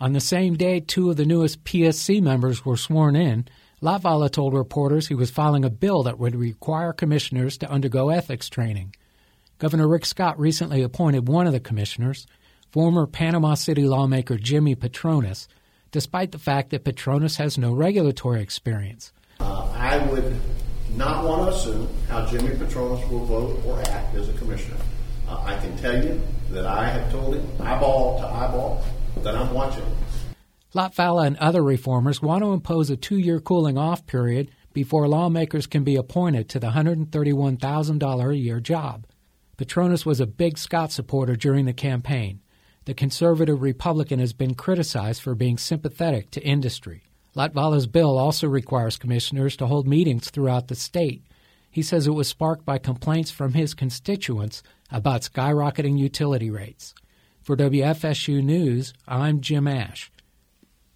On the same day two of the newest PSC members were sworn in, Latvala told reporters he was filing a bill that would require commissioners to undergo ethics training. Governor Rick Scott recently appointed one of the commissioners, former Panama City lawmaker Jimmy Patronis, despite the fact that Patronis has no regulatory experience. I would not want to assume how Jimmy Patronis will vote or act as a commissioner. I can tell you that I have told him, eyeball to eyeball, that I'm watching. Latvala and other reformers want to impose a 2-year cooling-off period before lawmakers can be appointed to the $131,000 a year job. Patronis was a big Scott supporter during the campaign. The conservative Republican has been criticized for being sympathetic to industry. Latvala's bill also requires commissioners to hold meetings throughout the state. He says it was sparked by complaints from his constituents about skyrocketing utility rates. For WFSU News, I'm Jim Ash.